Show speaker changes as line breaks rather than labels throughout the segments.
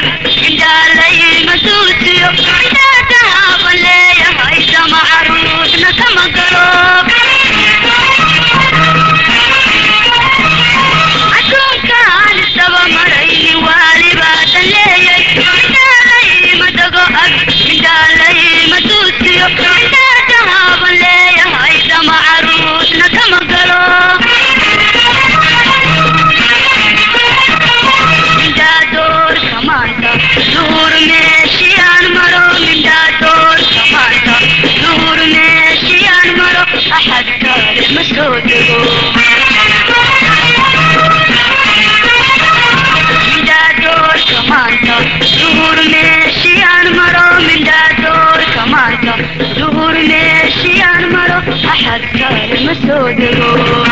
indalay masuusiyo intaa baleeyahay samacaruudna kama galo aduunkaan isaba marayni waalibaadan leeyay indalay madago ag indalay masuusiyo intaa baleeyahay samacaruudna kama galo Zuhur meeshiyan maro mindaadoor samaanta Zuhur meeshiyan maro axad kale ma soo dego mindaadoor samaanta Zuhur meeshiyan maro mindaadoor samaanta Zuhur meeshiyan maro axad kale ma soo dego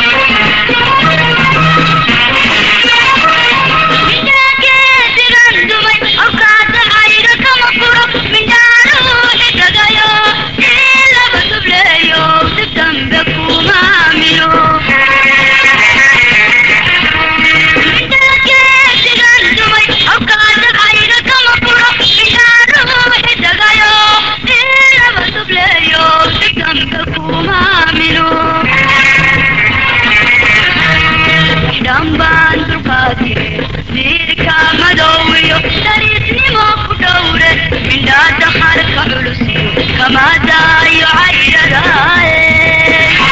كما دايو عيداي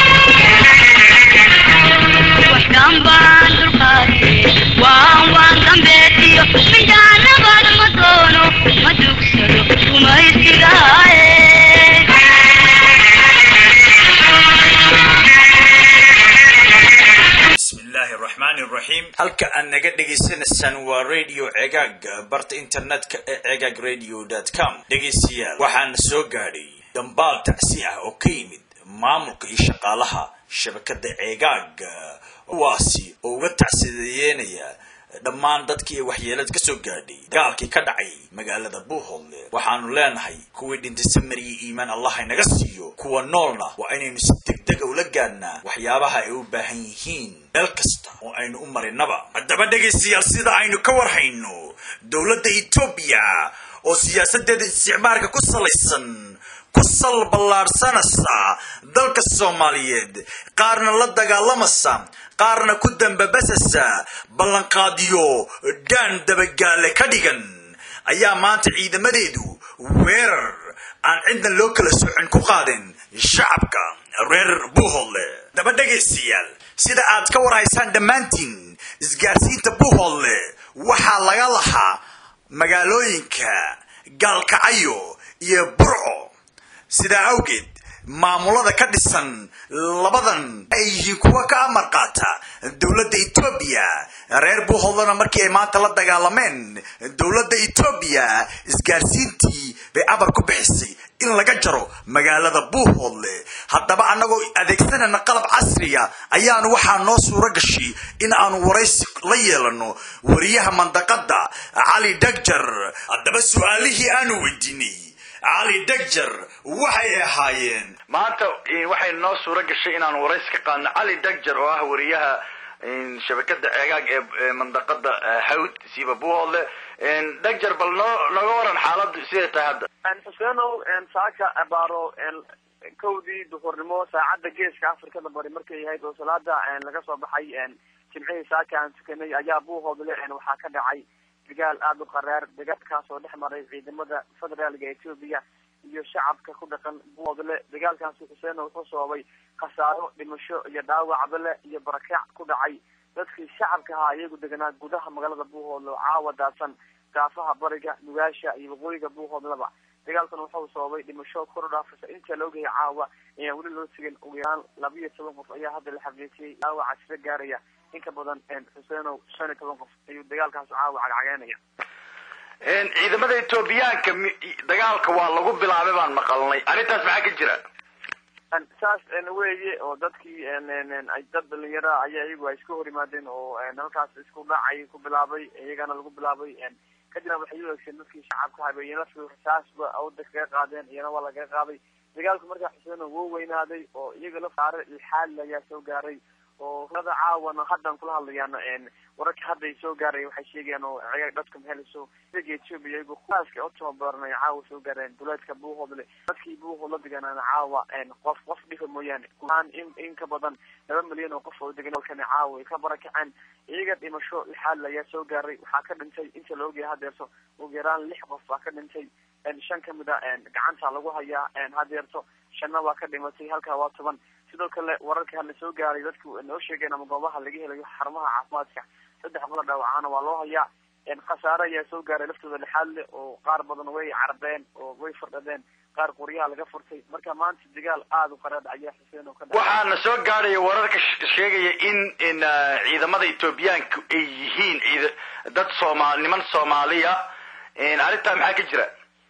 وحكام باندر قاتي وان قنبيتيو من جانا بعد ما دونو ما تكسرو وما يستيقاي
بسم الله الرحمن الرحيم halka aan naga dhageysanaysan waa radio cegaag barta internetka cegagradio.com dhageysiyaal waxaan soo gaadhay dambaal tacsi ah oo ka yimid maamulka iyo shaqaalaha shabakada cegaag kuwaasi oo uga tacsiyeynaya dhammaan dadkii waxyeelad ka soo gaadhay dagaalkii ka dhacay magaalada Buuhoodle waxaanu leenahay kuwii dhintay samariye iimaan Allah inaga siiyo kuwa noolna waa inaynu si degdeg ah ula gaadnaa waxyaabaha ay u baahan yihiin meel kasta oo aynu u marinaba haddaba dhageystayaal sida aynu ka warhayno dowladda Itoobiya oo siyaasadeeda isticmaalka ku salaysan kusal ballaarsanaysa dalka Soomaaliyeed qaarna la dagaalamasa qaarna ku dambabasasa ballanqaadiyo daan dabagaale ka dhigan ayaa maanta ciidamadeedu weerar aan cidna loo kala socon ku qaadeen shacabka reer Buuhoodle daba dhageystayaal sida aad ka warhaysaan dhammaantiin isgaarsiinta Buuhoodle waxaa laga lahaa magaalooyinka Gaalkacyo iyo Burco sida awgeed maamulada ka dhisan labadan ay yihiin kuwa ka amar qaata dowladda Itoobiya reer Buuhoodle markii ay maanta la dagaalameen dowladda Itoobiya isgaarsiintii bay amar ku bixisay in laga jaro magaalada Buuhoodle haddaba anagoo adeegsanana qalab casriya ayaanu waxaa noo suura gashay in aanu waraysi la yeelano wariyaha mandaqada Ali Dagjar haddaba su'aalihii aanu weydiinay Ali Dagjar waxay ahaayeen maanta waxay noo suura gashay in aanu waraysi ka qaadno Ali Dagjar oo ah wariyaha shabakada cegaag ee mandaqada Hawd siiba Buuhoodle Dagjar bal naga waran xaaladdu sidee tahay hadda
Xuseenow saaka abaaro kowdii duhurnimo saacada geeska Afrikada bari markay yahay oo salaada laga soo baxay jimcihii saaka aan tukanay ayaa Buuhoodle waxaa ka dhacay dagaal aad u qaraar dagaalkaas oo dhexmaray ciidamada federaalka Itoobiya iyo shacabka ku dhaqan Buuhoodle dagaalkaas Xuseenow wuxuu sababay khasaaro dhimasho iyo dhaawac bale iyo barakac ku dhacay dadkii shacabka ahaa iyagu deganaa gudaha magaalada Buuhoodle caawa daadsan daafaha bariga nugaasha iyo waqooyiga Buuhoodleba dagaalkan wuxuu sababay dhimasho kor u dhaafaysa inta loo geeyay caawa ee wali loo sigin ugu yaraan 12 qof ayaa hadda la xaqiijiyay dhaawac sida gaaraya in ka badan Xuseenow 15 qof ayuu dagaalkaas caawa cagcageynaya
ciidamada Itoobiyaanka dagaalka waa lagu bilaabay baan maqalnay arintaas maxaa ka jira
saas weeye oo dadkii ay dad dhalinyaro ayaa iyagu isku hor yimaadeen oo halkaas isku dhacay ku bilaabay iyagana lagu bilaabay kadibna waxay u eegeen dadkii shacabka habeeyeen laftii rasaasba oo dadka qaadeen iyana waa laga qaaday dagaalku markaa Xuseenow wuu weynaaday oo iyaga la faaray xal ayaa soo gaaray oo hada caawana hadan kula hadlayaan wararka hadda soo gaaray waxay sheegayaan oo ciyaar dadka meelso Ethiopia iyagu khaaska oo tababarnay caawa soo gaareen duleedka Buuhoodle dadkii Buuhoodle deganaan caawa qof dhifa mooyaan kulaan in ka badan 2 milyan oo qof oo degan halkan caawa ka barakacaan iyaga dhimasho lixaad la soo gaaray waxa ka dhintay inta loo geeyay hadeerto ugu yaraan 6 qof baa ka dhintay 5 kamida gacanta lagu hayaa hadeerto 5 waa ka dhimatay halka waa 10 sidoo kale wararka la soo gaaray dadku noo sheegeen ama goobaha laga helayo xarumaha caafimaadka 3 qof dhaawacana waa loo hayaa khasaare ayaa soo gaaray laftooda lixaad oo qaar badan way carbeen oo way fardadeen qaar qoriyaha laga furtay marka maanta dagaal aad u qaraad ayaa xiseen oo ka dhacay
waxaana soo gaaray wararka sheegaya in ciidamada Ethioopiyaanku ay yihiin dad Soomaaliman Soomaaliya arinta maxaa ka jira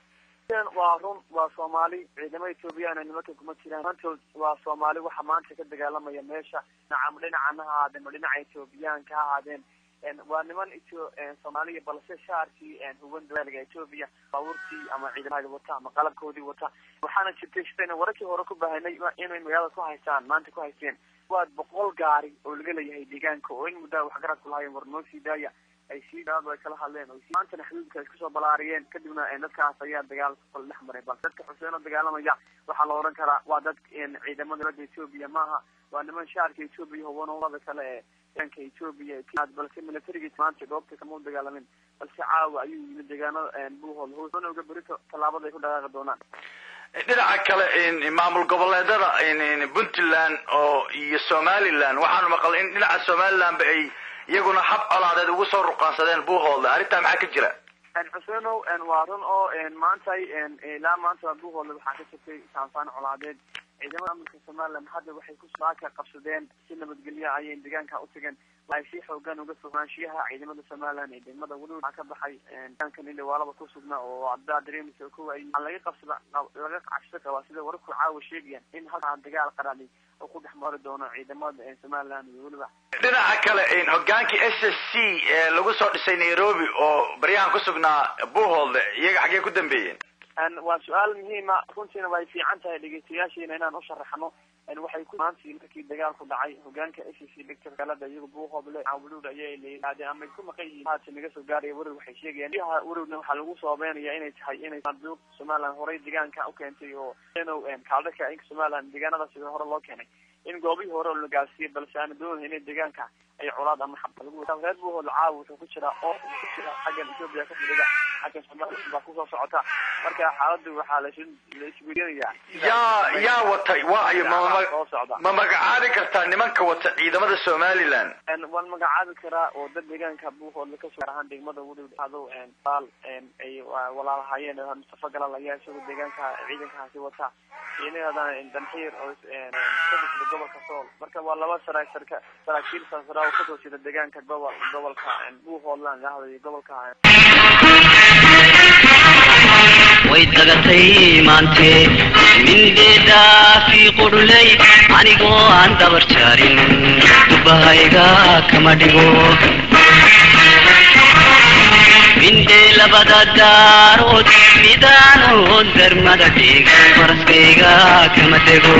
waa Soomaali ciidamada Ethiopian nimanka kuma jiraan maanta waa Soomaali waxa maanta ka dagaalamaya meesha dhinacanaha aadeen dhinaca Ethiopian ka aadeen waa niman Soomaaliya balse shaarkii huban dalka Ethiopia bawrtii ama ciidamada wata ama qalabkoodii wata waxaana jirtay wararkii hore ku baahanay inay magaalada ku haystaan maanta ku haysteen waa 100 gaari oo laga leeyahay deegaanka oo in muddo wax garad ku lahayn warnoo sidaaya ay sidaad way kala hadleen oo maanta xuduudka isku soo balaariyeen kadibna dadkaas ayaa dagaal ku dhex maray bal dadka Xuseen oo dagaalamaya waxa la oran karaa waa dad ciidamada Ethiopia maaha waa niman shaarka Ethiopia oo wada kale danka Ethiopia balse militariga maanta goobta kama dagaalamin balse caawa ayuu yimid deegaanada Buuhoodle oo uga barito talaabada ay ku dhaqaaqi doonaan
dhinaca kale maamul goboleedada Puntland oo iyo Somaliland waxaan maqlay in dhinaca Somaliland ay iyaguna hab colaadeed ugu soo ruqansadeen Buuhoodle arinta maxaa ka jira
Xuseen oo waaran oo maanta ilaa maanta Buuhoodle waxa ka jirtay saanfaan colaadeed ciidamada amniga Soomaaliland hadda waxay ku saaka qabsadeen si nabadgelyo ay deegaanka u tageen way si xoogan uga fogaanshiyaha ciidamada Soomaaliland ee degmada Wudud ka baxay dankan in walaba ku sugnaa oo abda dareemisa ku ay laga qabsada laga qacshada qaba sida warku caawa sheegayaan in halka dagaal qarali oo ku dhaxmari doono ciidamada Soomaaliland iyo waliba
dhinaca kale hogaankii SSC ee lagu soo dhisay Nairobi oo baryahan ku sugnaa Buuhoodle iyaga xagee ku dambeeyeen
waa su'aal muhiim ah runtiina way fiican tahay dhageystayaasheena inaan u sharaxno waxay ku maantii markii dagaal ku dhacay hogaanka SSC Dr. Galada iyagu Buuhoodle Wudud ayay leeyahay ama ku maqayeen haatan naga soo gaaray warar waxay sheegayaan wararna waxa lagu soo beenayaa inay tahay inay sanduuq Soomaaliland horay deegaanka u keentay oo kaalka in Soomaaliland deegaanada sida hore loo keenay in goobii hore la gaarsiiyay balse aan doonayeen deegaanka ay colaad ama xabad lagu wataa Buuhoodle caawa wuxuu ku jira oo xagga Ethiopia ka fadhiga xagga Soomaaliland baa ku soo socota marka xaaladdu waxa la isweydiinayaa
yaa watay waayo ma magacaabi kartaa nimanka wata ciidamada Somaliland
waan magacaabi karaa oo dad deegaanka Buuhoodle ka soo rahan degmada Wudud hado ay walaalahaayeen Mustafa Galal ayaa soo deegaanka ciidankaasi wata inay danxiir oo gobolka Sool marka waa laba saraakiil safar oo ka soo jeeda deegaanka gobolka Buuhoodle iyo gobolka
way tagatay maante mindeeda fi qudulay anigoo aan dabar jaarin dubahayga kama dhigo minde labada daarood midaano darmada dhig faraskayga kama tego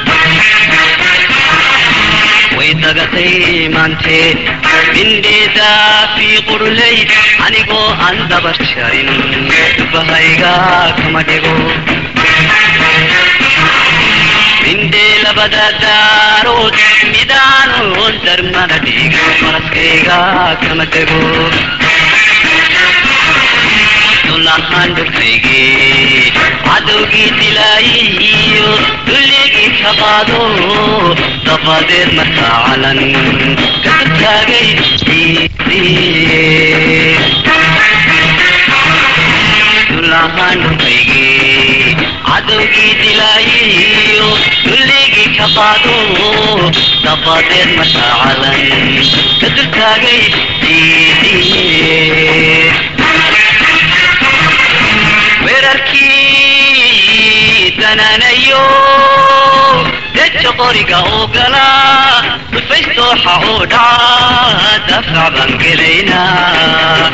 way tagatay maante mindeeda fi qudulay anigoo aan dabar jaarin dubahayga kama dhigo minde labada daarood midaano darmada dhig faraskayga kama tego dulahan dhulkaygi cadowgii dilaayiyo dulligii ka qaado dabadeed markaa calan ka taagay dulahan dhulkaygi cadowgii dilaayiyo dulligii ka qaado dabadeed markaa calan ka taagay weerarkii dananayo dejo qoriga oo gala dhufaystooxa oo dhaca dafaac baan gelaynaa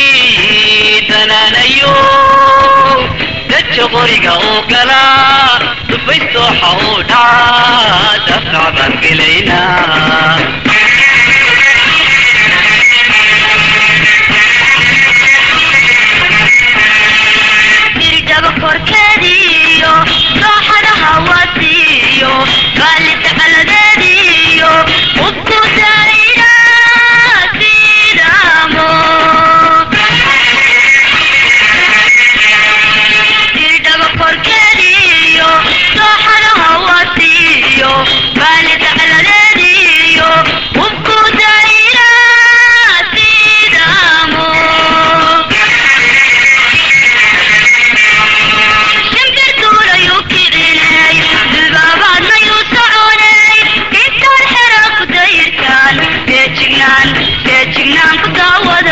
weerarkii dananayo dejo qoriga oo gala dhufaysto xawdha dafca baan gelaynaa
diridaba korkeediyo rooxada hawasiyo qaalita caladeediyo ubku daayna sidaamo diridaba korkeediyo rooxada hawasiyo qaalita caladeediyo ubku daayna sidaamo feejignaan ku daawada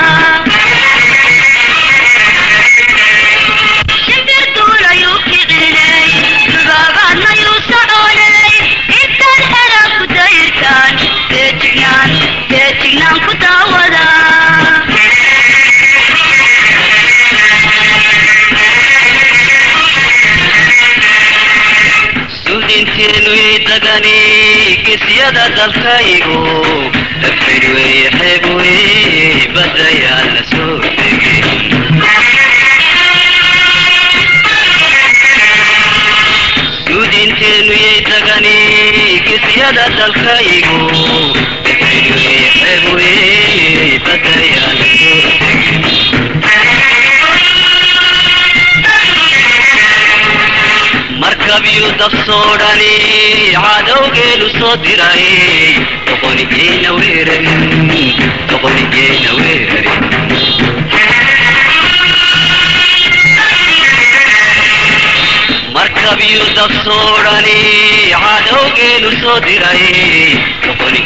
shimbir duulayuu kicinay dubaabaadnayuu soconay intaad xera ku dayirtaan feejignaan ku daawada
suudinteenu idagani gesyada dalkaygu dafir wey xeeb wey badayaan la soo degin suudinteenu idagani gesyada dalkaygu dafir wey xeeb wey badayaan la soo degin markabyu dab soodhani cadowgeenu soo diray doqonigeena weerarin markabyu dab soodhani cadowgeenu soo diray doqoni